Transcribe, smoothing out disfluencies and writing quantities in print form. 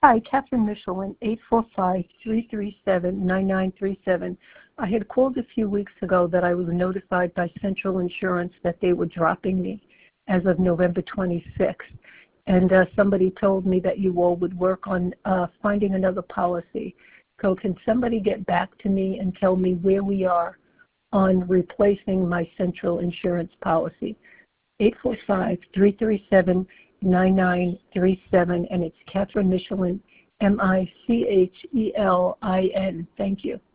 Hi, Catherine Michelin, 845-337-9937. I had called a few weeks ago that I was notified by Central Insurance that they were dropping me as of November 26th. And somebody told me that you all would work on finding another policy. So can somebody get back to me and tell me where we are on replacing my Central Insurance policy? 845-337-9937, and it's Catherine Michelin, Michelin. Thank you.